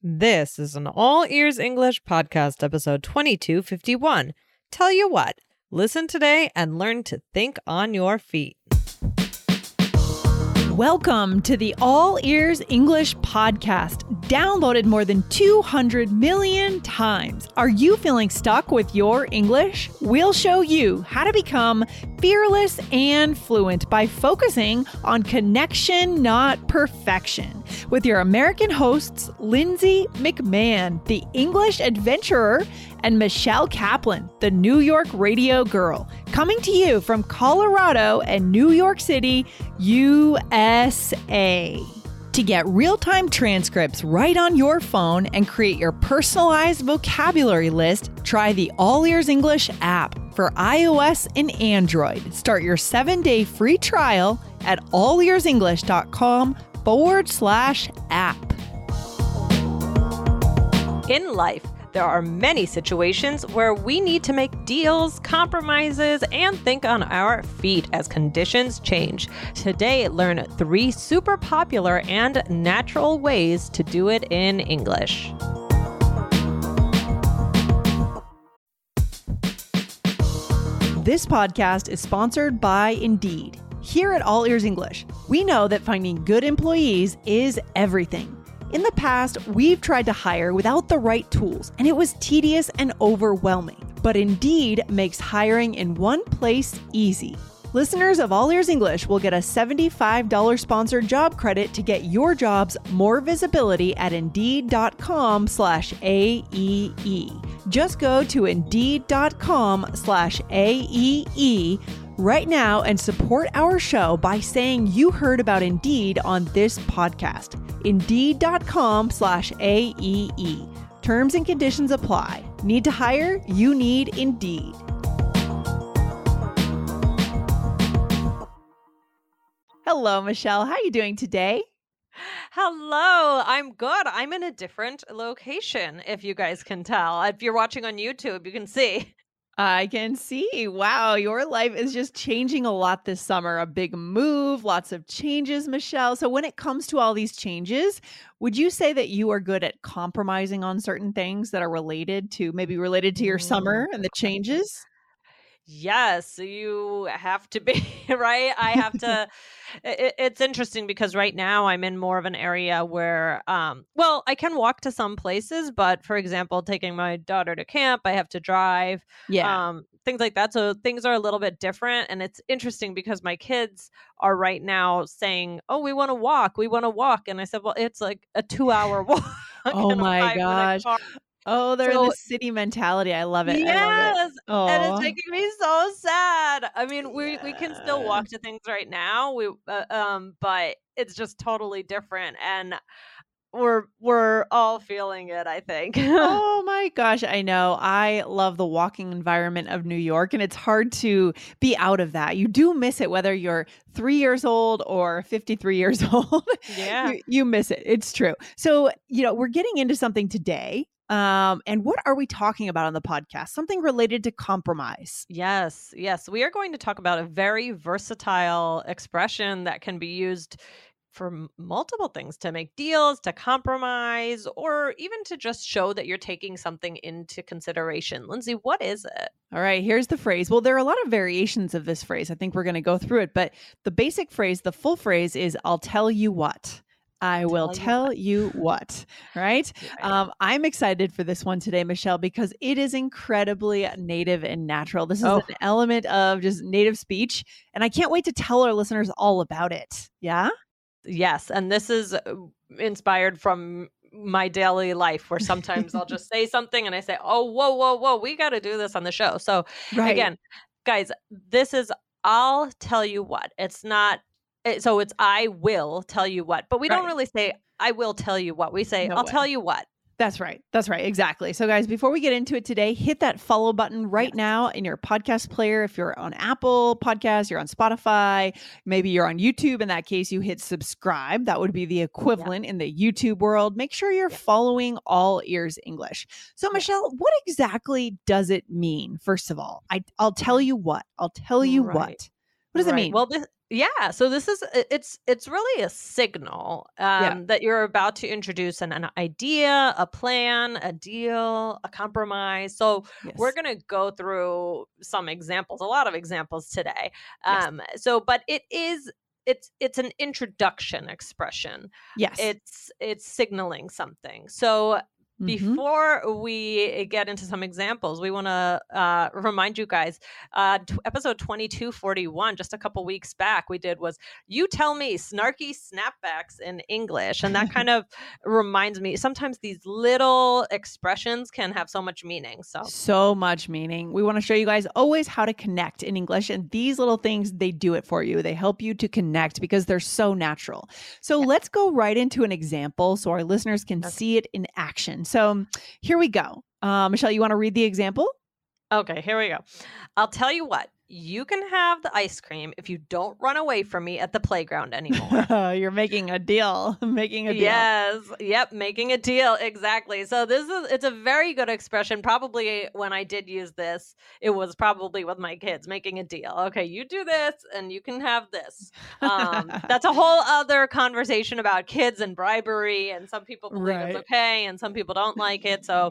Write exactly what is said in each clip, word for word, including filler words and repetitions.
This is an All Ears English podcast, episode twenty-two fifty-one. Tell you what, listen today and learn to think on your feet. Welcome to the All Ears English podcast, downloaded more than two hundred million times. Are you feeling stuck with your English? We'll show you how to become fearless and fluent by focusing on connection, not perfection. With your American hosts, Lindsay McMahon, the English adventurer, and Michelle Kaplan, the New York radio girl, coming to you from Colorado and New York City, U S A. To get real-time transcripts right on your phone and create your personalized vocabulary list, try the All Ears English app for iOS and Android. Start your seven-day free trial at allearsenglish.com forward slash app. In life, there are many situations where we need to make deals, compromises, and think on our feet as conditions change. Today, learn three super popular and natural ways to do it in English. This podcast is sponsored by Indeed. Here at All Ears English, we know that finding good employees is everything. In the past, we've tried to hire without the right tools, and it was tedious and overwhelming. But Indeed makes hiring in one place easy. Listeners of All Ears English will get a seventy-five dollars sponsored job credit to get your jobs more visibility at Indeed.com slash AEE. Just go to Indeed.com slash AEE right now and support our show by saying you heard about Indeed on this podcast. Indeed.com slash AEE. Terms and conditions apply. Need to hire? You need Indeed. Hello, Michelle. How are you doing today? Hello, I'm good. I'm in a different location, if you guys can tell. If you're watching on YouTube, you can see. I can see. Wow, your life is just changing a lot this summer. A big move, lots of changes, Michelle. So when it comes to all these changes, would you say that you are good at compromising on certain things that are related to, maybe related to your summer and the changes? Yes, you have to be, right? I have to. it, it's interesting because right now I'm in more of an area where, um, well, I can walk to some places, but for example, taking my daughter to camp, I have to drive, Yeah. um, things like that. So things are a little bit different. And it's interesting because my kids are right now saying, oh, we want to walk, we want to walk. And I said, well, it's like a two hour walk. Oh my gosh. Oh, they're so, in the city mentality. I love it. Yes, I love it. and it's Aw. making me so sad. I mean, we we can still Yeah. walk to things right now. We uh, um, but it's just totally different, and we're we're all feeling it, I think. Oh my gosh, I know. I love the walking environment of New York, and it's hard to be out of that. You do miss it, whether you're three years old or fifty-three years old. Yeah. you, you miss it. It's true. So, you know, we're getting into something today. Um, and what are we talking about on the podcast? Something related to compromise. Yes, yes. We are going to talk about a very versatile expression that can be used for m- multiple things, to make deals, to compromise, or even to just show that you're taking something into consideration. Lindsay, what is it? All right, here's the phrase. Well, there are a lot of variations of this phrase. I think we're going to go through it, but the basic phrase, the full phrase is, I'll tell you what. I will tell you what, right? Right. Um, I'm excited for this one today, Michelle, because it is incredibly native and natural. This is Oh. an element of just native speech, and I can't wait to tell our listeners all about it. Yeah? Yes, and this is uh, inspired from my daily life, where sometimes I'll just say something and I say, oh, whoa, whoa, whoa, we got to do this on the show. So Right. again, guys, this is, I'll tell you what. It's not, it, so it's, I will tell you what, but we don't Right. really say, I will tell you what. We say, No I'll way. tell you what. That's right. That's right. Exactly. So guys, before we get into it today, hit that follow button right Yes. now in your podcast player. If you're on Apple Podcasts, you're on Spotify, maybe you're on YouTube. In that case, you hit subscribe. That would be the equivalent in the YouTube world. Make sure you're Yeah. following All Ears English. So Yeah. Michelle, what exactly does it mean? First of all, I, I'll tell you what. I'll tell you Right. what. What does it Right. mean? Well, this, Yeah, so this is i- it's it's really a signal Yeah. um, that you're about to introduce an, an idea, a plan, a deal, a compromise. So we're Yes. going to go through some examples, a lot of examples today. Yes. Um, so, but it is it's it's an introduction expression. Yes. It's it's signaling something. So Mm-hmm. before we get into some examples, we want to uh, remind you guys uh, t- episode twenty-two forty-one, just a couple weeks back, we did was you tell me snarky snapbacks in English. And that kind of reminds me sometimes these little expressions can have so much meaning. So, So much meaning. We want to show you guys always how to connect in English. And these little things, they do it for you. They help you to connect because they're so natural. So yeah. let's go right into an example so our listeners can Okay. see it in action. So here we go. Uh, Michelle, you want to read the example? Okay, here we go. I'll tell you what, you can have the ice cream if you don't run away from me at the playground anymore. You're making a deal. Making a deal. Yes. Yep. Making a deal. Exactly. So this is, it's a very good expression. Probably when I did use this, it was probably with my kids making a deal. Okay. You do this and you can have this. Um, that's a whole other conversation about kids and bribery. And some people believe Right. it's okay and some people don't like it. So,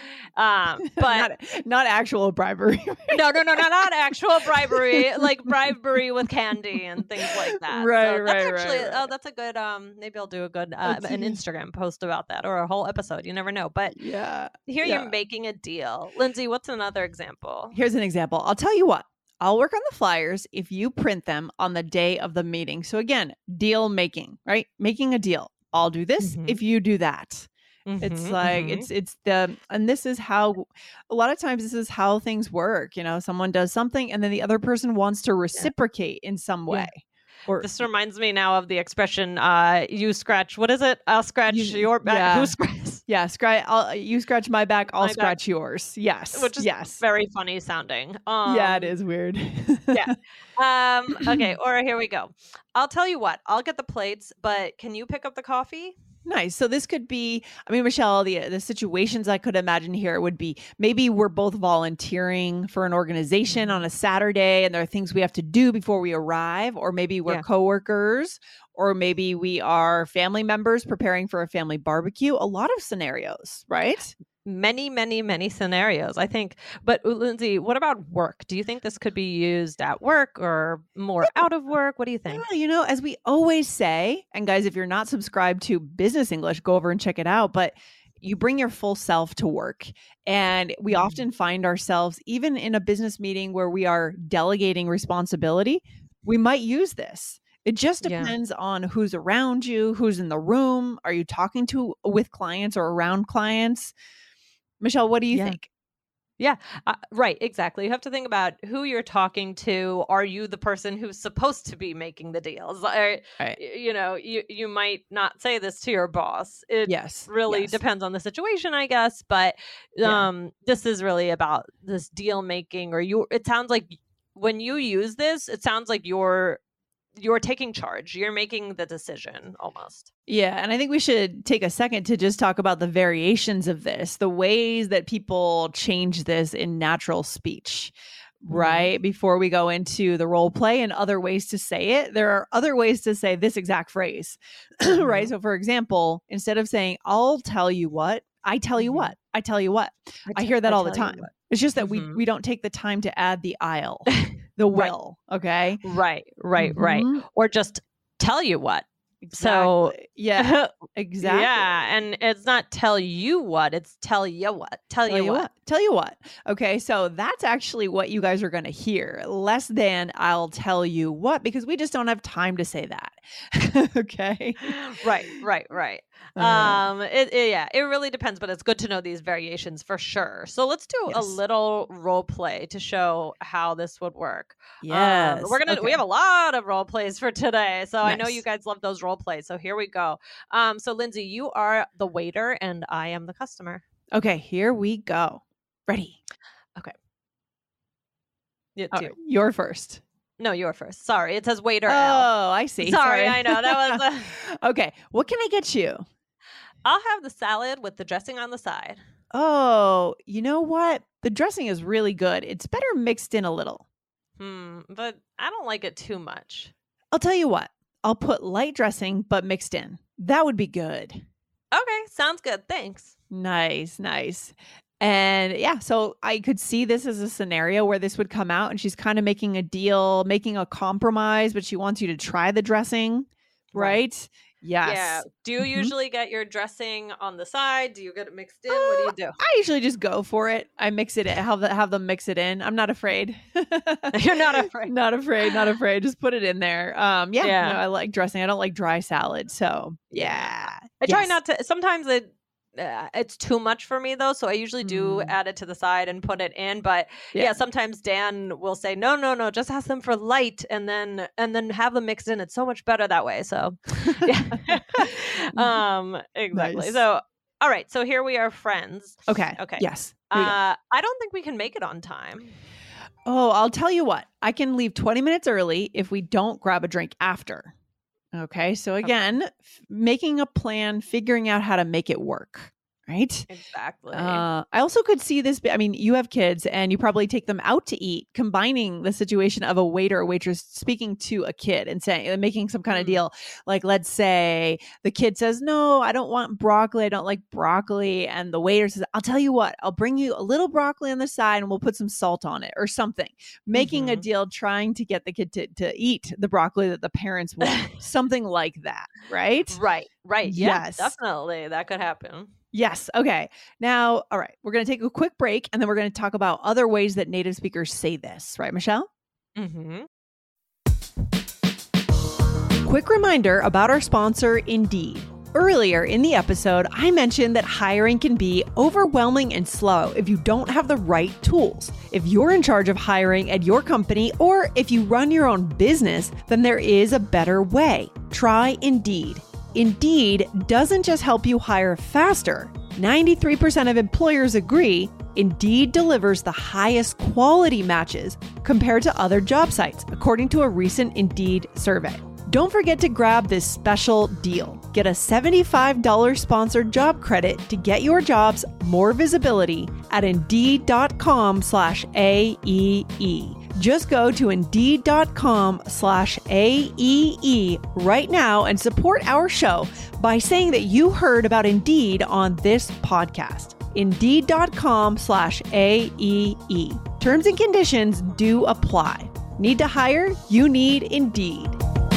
um, but not, not actual bribery. no, no, no, no, not actual bribery, like bribery with candy and things like that. Right, so that's right, actually, right, oh, right. that's a good, um, maybe I'll do a good, uh, That's an a- Instagram post about that or a whole episode. You never know. But Yeah. here yeah. you're making a deal. Lindsay, what's another example? Here's an example. I'll tell you what. I'll work on the flyers if you print them on the day of the meeting. So again, deal making, right? Making a deal. I'll do this Mhm. if you do that. It's Mhm, like mhm. it's it's the and this is how a lot of times this is how things work. You know, someone does something and then the other person wants to reciprocate in some Yeah. way. Or This reminds me now of the expression, uh, you scratch, what is it? I'll scratch You- your back. yeah. Who scratches? yeah, scratch I'll you scratch my back, I'll My back. scratch yours. Yes. Which is yes. very funny sounding. Um, yeah, it is weird. yeah. Um, okay, or here we go. I'll tell you what, I'll get the plates, but can you pick up the coffee? Nice. So this could be, I mean, Michelle, the the situations I could imagine here would be maybe we're both volunteering for an organization on a Saturday and there are things we have to do before we arrive, or maybe we're Yeah. coworkers, or maybe we are family members preparing for a family barbecue. A lot of scenarios, right? Many, many, many scenarios, I think. But uh, Lindsay, what about work? Do you think this could be used at work or more out of work? What do you think? Yeah, you know, as we always say, and guys, if you're not subscribed to Business English, go over and check it out. But you bring your full self to work. And we Mhm. often find ourselves, even in a business meeting where we are delegating responsibility, we might use this. It just Yeah. depends on who's around you, who's in the room. Are you talking to with clients or around clients? Michelle, what do you Yeah. think? Yeah, uh, right, exactly. You have to think about who you're talking to. Are you the person who's supposed to be making the deals? Or, Right. y- you know, you you might not say this to your boss. It Yes. really yes. depends on the situation, I guess. But Yeah. um, this is really about this deal making, or you. It sounds like when you use this, it sounds like you're you're taking charge. You're making the decision almost. Yeah, and I think we should take a second to just talk about the variations of this, the ways that people change this in natural speech, right? Before we go into the role play and other ways to say it, there are other ways to say this exact phrase, right? Mhm. So, for example, instead of saying, I'll tell you what, I tell you Mhm. what, I tell you what. I t- hear that all the tell you time. what. It's just that we Mhm. we don't take the time to add the I'll, the Right. will, okay? Right, right, right. Mhm. Or just tell you what. So Exactly. yeah, exactly. yeah, and it's not tell you what, it's tell you what. Tell, Tell you, what. Tell you what. Okay, so that's actually what you guys are going to hear. Less than I'll tell you what, because we just don't have time to say that. okay. Right, right, right. All right. Um it, it- yeah, it really depends, but it's good to know these variations for sure. So let's do a Yes. little role play to show how this would work. Yes. Um, we're gonna we Okay. have a lot of role plays for today. So I know you Nice. guys love those role plays. So here we go. Um, so Lindsay, you are the waiter and I am the customer. Okay, here we go. Ready? Yeah, All you. right, you're first. No, you're first. Sorry, it says waiter Oh, L. I see. Sorry, I know that was. A, okay, what can I get you? I'll have the salad with the dressing on the side. Oh, you know what? The dressing is really good. It's better mixed in a little. Hmm, but I don't like it too much. I'll tell you what, I'll put light dressing, but mixed in. That would be good. Okay, sounds good. Thanks. Nice, nice. And yeah, so I could see this as a scenario where this would come out and she's kind of making a deal, making a compromise, but she wants you to try the dressing, right? right? Yes. Yeah. Do you Mhm. usually get your dressing on the side? Do you get it mixed in? Uh, what do you do? I usually just go for it. I mix it in, have, the, have them mix it in. I'm not afraid. You're not afraid. Not afraid, not afraid. Just put it in there. Um, yeah, Yeah. No, I like dressing. I don't like dry salad. So yeah. I try Yes. not to. Sometimes it uh, it's too much for me though, so I usually do Mm. add it to the side and put it in. But yeah. Yeah. sometimes Dan will say, "No, no, no, just ask them for light, and then and then have them mixed in. It's so much better that way." So, yeah, um, exactly. Nice. So, all right. So here we are, friends. Okay. Okay. Yes. Here we go. Uh, I don't think we can make it on time. Oh, I'll tell you what. I can leave twenty minutes early if we don't grab a drink after. Okay. So again, f- making a plan, figuring out how to make it work. Right. Exactly. Uh, I also could see this. I mean, you have kids and you probably take them out to eat, combining the situation of a waiter or waitress speaking to a kid and saying, and making some kind of Mm. deal. Like, let's say the kid says, no, I don't want broccoli. I don't like broccoli. And the waiter says, I'll tell you what, I'll bring you a little broccoli on the side and we'll put some salt on it or something. Making a Mhm. deal, trying to get the kid to, to eat the broccoli that the parents want. Something like that. Right. Right. Right. Yeah, Yes. definitely. That could happen. Yes. Okay. Now, all right. We're going to take a quick break and then we're going to talk about other ways that native speakers say this. Right, Michelle? Mm-hmm. Quick reminder about our sponsor, Indeed. Earlier in the episode, I mentioned that hiring can be overwhelming and slow if you don't have the right tools. If you're in charge of hiring at your company or if you run your own business, then there is a better way. Try Indeed. Indeed doesn't just help you hire faster. ninety-three percent of employers agree Indeed delivers the highest quality matches compared to other job sites, according to a recent Indeed survey. Don't forget to grab this special deal. Get a seventy-five dollars sponsored job credit to get your jobs more visibility at Indeed.com slash AEE. Just go to Indeed.com slash AEE right now and support our show by saying that you heard about Indeed on this podcast. Indeed.com slash AEE. Terms and conditions do apply. Need to hire? You need Indeed.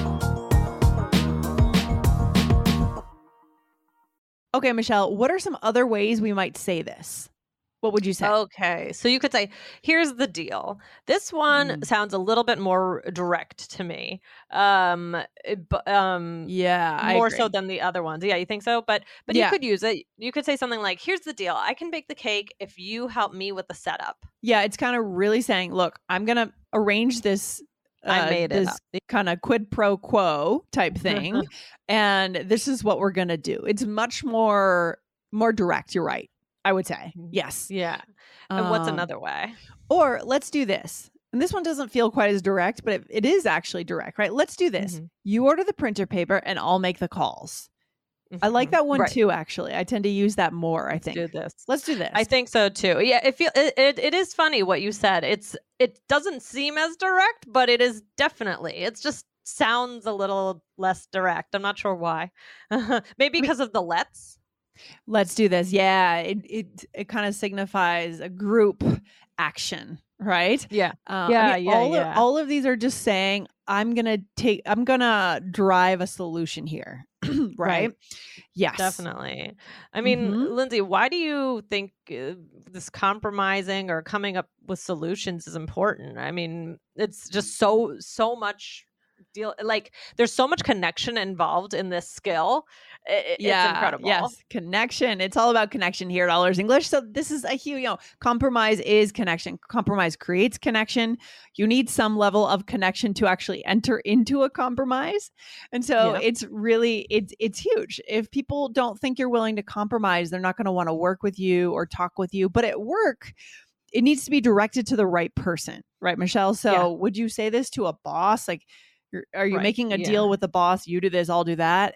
Okay, Michelle, what are some other ways we might say this? What would you say? Okay. So you could say, here's the deal. This one Mm. sounds a little bit more direct to me. Um, it- bu- um, Yeah, I more agree. so than the other ones. Yeah, you think so? But but Yeah. you could use it. You could say something like, here's the deal. I can bake the cake if you help me with the setup. Yeah, it's kind of really saying, look, I'm going to arrange this uh, I made it this up. kind of quid pro quo type thing. And this is what we're going to do. It's much more more direct. You're right. I would say. Yes. Yeah. And what's Um, another way? Or let's do this. And this one doesn't feel quite as direct, but it, it is actually direct, right? Let's do this. Mhm. You order the printer paper and I'll make the calls. I like Mhm. that one Right. too, actually. I tend to use that more, I Let's think. do this. Let's do this. I think so too. Yeah, it feel it, it it is funny what you said. It's it doesn't seem as direct, but it is definitely. It's just sounds a little less direct. I'm not sure why. Maybe because of the let's. Let's do this. Yeah, it it it kind of signifies a group action, right? Yeah. Uh, Yeah, I mean, yeah, all yeah. Of, all of these are just saying I'm gonna take. I'm gonna drive a solution here, right? Right. Yes, Definitely. I mean, Mhm. Lindsay, why do you think uh, this compromising or coming up with solutions is important? I mean, it's just so so much deal like there's so much connection involved in this skill. I- I- Yeah, it's incredible. yes, connection. It's all about connection here at All Ears English. So this is a huge, you know, compromise is connection. Compromise creates connection. You need some level of connection to actually enter into a compromise. And so Yeah. it's really, it's it's huge. If people don't think you're willing to compromise, they're not going to want to work with you or talk with you. But at work, it needs to be directed to the right person, right, Michelle? So Yeah. would you say this to a boss? Like, you're, are you Right, making a yeah. deal with the boss? You do this, I'll do that.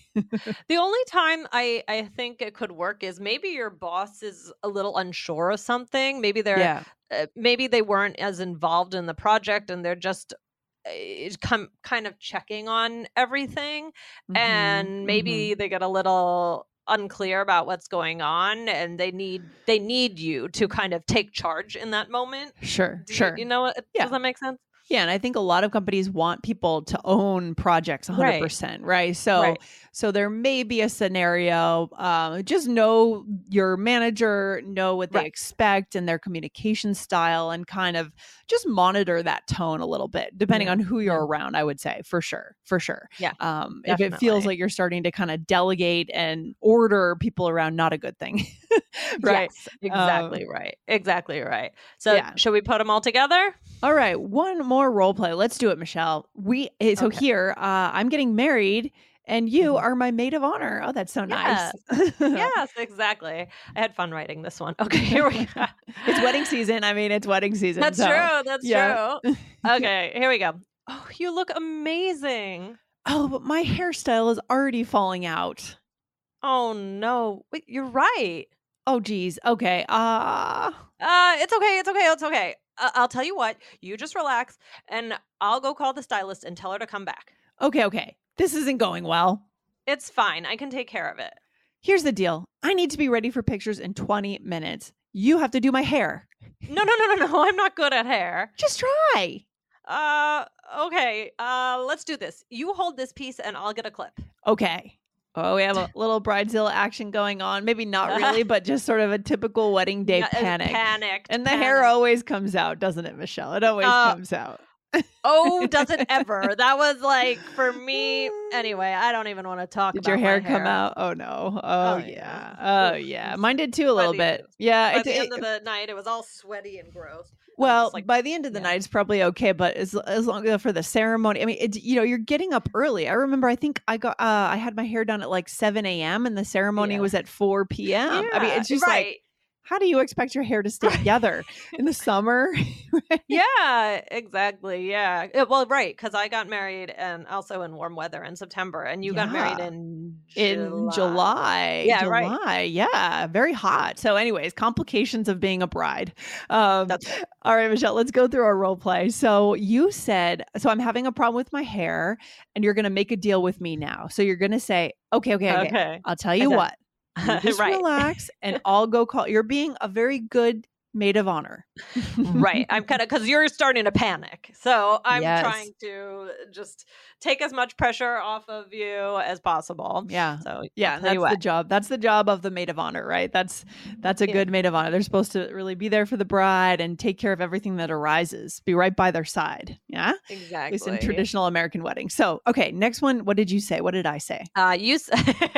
The only time I I think it could work is maybe your boss is a little unsure of something. Maybe they're Yeah. uh, maybe they weren't as involved in the project and they're just is come kind of checking on everything, Mhm, and maybe mhm. they get a little unclear about what's going on, and they need they need you to kind of take charge in that moment. Sure, Do you, sure. you know what? Yeah. Does that make sense? Yeah, and I think a lot of companies want people to own projects one hundred percent, right? So Right. so there may be a scenario, uh, just know your manager, know what they Right. expect and their communication style, and kind of just monitor that tone a little bit, depending Yeah. on who you're Yeah. around, I would say, for sure, for sure. Yeah. Um, if it feels Definitely. like you're starting to kind of delegate and order people around, not a good thing, right? Yes, Um, exactly right. Exactly right. So yeah. should we put them all together? All right, one more role play. Let's do it, Michelle. We eh, so Okay. here, uh, I'm getting married, and you Mhm. are my maid of honor. Oh, that's so nice. Yes. Yes, exactly. I had fun writing this one. Okay, here we go. It's wedding season. I mean, it's wedding season. That's so, true. That's yeah. true. Okay, here we go. Oh, you look amazing. Oh, but my hairstyle is already falling out. Oh no. Wait, you're right. Oh, geez. Okay. Uh Uh, it's okay. It's okay. It's okay. Uh, I'll tell you what. You just relax, and I'll go call the stylist and tell her to come back. okay, okay. This isn't going well. It's fine. I can take care of it. Here's the deal. I need to be ready for pictures in twenty minutes. You have to do my hair. No, no, no, no, no. I'm not good at hair. Just try. Uh, okay. Uh, let's do this. You hold this piece, and I'll get a clip. Okay. Oh, we have a little bridezilla action going on. Maybe not really, but just sort of a typical wedding day Yeah, uh, panic. Panicked. And the panicked. hair always comes out, doesn't it, Michelle? It always Uh, comes out. Oh, does it ever? That was like for me. Anyway, I don't even want to talk Did about your hair my come out? Oh no. Oh, Oh, yeah. yeah. Oh Oof. yeah. Mine did too a little Sweaty bit. too. Yeah. By It, the it- end of the night, it was all sweaty and gross. I was well, just like, by the end of the yeah. night, it's probably okay. But as as long as for the ceremony, I mean, it's you know, you're getting up early. I remember, I think I got uh, I had my hair done at like seven a.m. and the ceremony Yeah. was at four p.m. I mean, Yeah, it's just right. like, how do you expect your hair to stay together in the summer? Yeah, exactly. Yeah. Uh, Well, right, because I got married and also in warm weather in September, and you got married Yeah. in In July. July. Yeah, right. July. Yeah. Very hot. So, anyways, complications of being a bride. Um, That's right. all right, Michelle, let's go through our role play. So, you said, so I'm having a problem with my hair, and you're going to make a deal with me now. So, you're going to say, okay, okay, okay. Okay. I'll tell you said- what. You just Right. relax, and I'll go call. You're being a very good maid of honor. Right. I'm kind of because you're starting to panic. So I'm Yes. trying to just take as much pressure off of you as possible. Yeah. So Yeah, I'll and tell you that's the what. job. That's the job of the maid of honor, right? That's that's a Yeah. good maid of honor. They're supposed to really be there for the bride and take care of everything that arises. Be right by their side. Yeah, at Exactly. least in traditional American weddings. So, okay, next one. What did you say? What did I say? Uh, you s-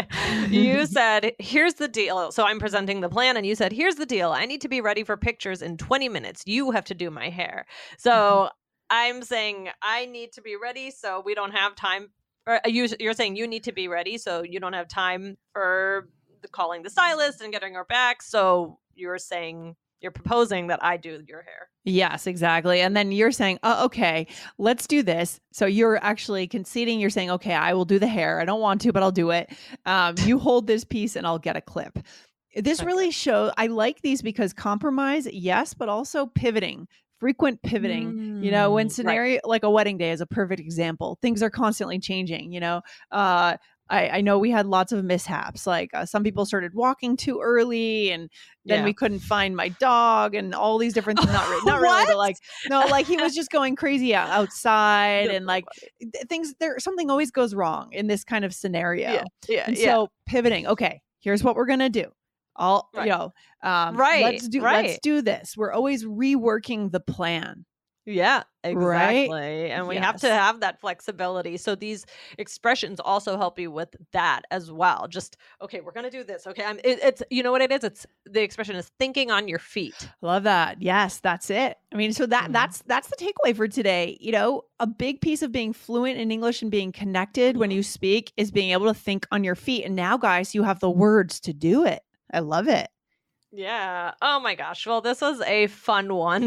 you said, here's the deal. So I'm presenting the plan, and you said, here's the deal. I need to be ready for pictures in twenty minutes. You have to do my hair. So Mhm. I'm saying I need to be ready, so we don't have time. Or you, you're saying you need to be ready, so you don't have time for the, calling the stylist and getting her back. So you're saying you're proposing that I do your hair. Yes, exactly. And then you're saying, oh, okay, let's do this. So you're actually conceding. You're saying, okay, I will do the hair. I don't want to, but I'll do it. Um, you hold this piece and I'll get a clip. This Okay. really shows, I like these because compromise, yes, but also pivoting, frequent pivoting. You know, when Mm, right. scenario like a wedding day is a perfect example. Things are constantly changing, you know. Uh, I, I know we had lots of mishaps. Like uh, some people started walking too early, and then Yeah. we couldn't find my dog, and all these different things. Not, re- not really, but What? like no, like he was just going crazy out- outside, That's and so like funny. th- things. There, something always goes wrong in this kind of scenario. Yeah. Yeah. And yeah. so pivoting. Okay, here's what we're gonna do. All Right. you know, um, Right, let's do let's right. do this. We're always reworking the plan. Yeah, Right? exactly. And we have to Yes. have that flexibility. So these expressions also help you with that as well. Just, okay, we're going to do this. Okay. I'm, it, it's, you know what it is? It's the expression is thinking on your feet. Love that. Yes, that's it. I mean, so that Mhm. that's that's the takeaway for today. You know, a big piece of being fluent in English and being connected when Mhm. you speak is being able to think on your feet. And now, guys, you have the words to do it. I love it. Yeah. Oh my gosh. Well, this was a fun one. um,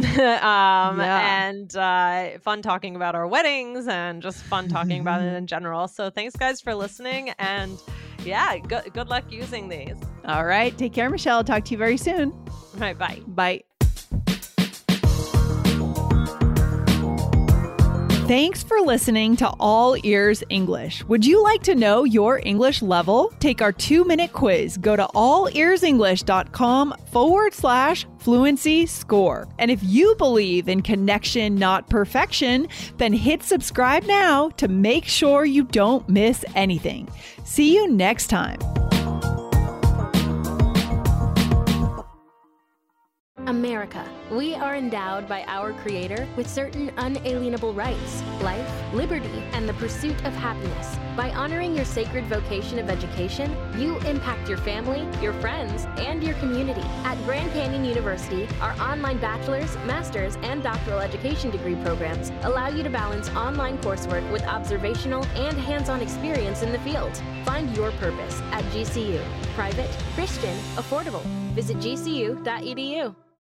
Yeah. and uh, fun talking about our weddings and just fun talking about it in general. So thanks, guys, for listening. And yeah, good, good luck using these. All right. Take care, Michelle. Talk to you very soon. All right. Bye. Bye. Thanks for listening to All Ears English. Would you like to know your English level? Take our two-minute quiz. Go to allearsenglish.com forward slash fluency score. And if you believe in connection, not perfection, then hit subscribe now to make sure you don't miss anything. See you next time. America. We are endowed by our Creator with certain unalienable rights, life, liberty, and the pursuit of happiness. By honoring your sacred vocation of education, you impact your family, your friends, and your community. At Grand Canyon University, our online bachelor's, master's, and doctoral education degree programs allow you to balance online coursework with observational and hands-on experience in the field. Find your purpose at G C U. Private, Christian, affordable. Visit G C U dot E D U.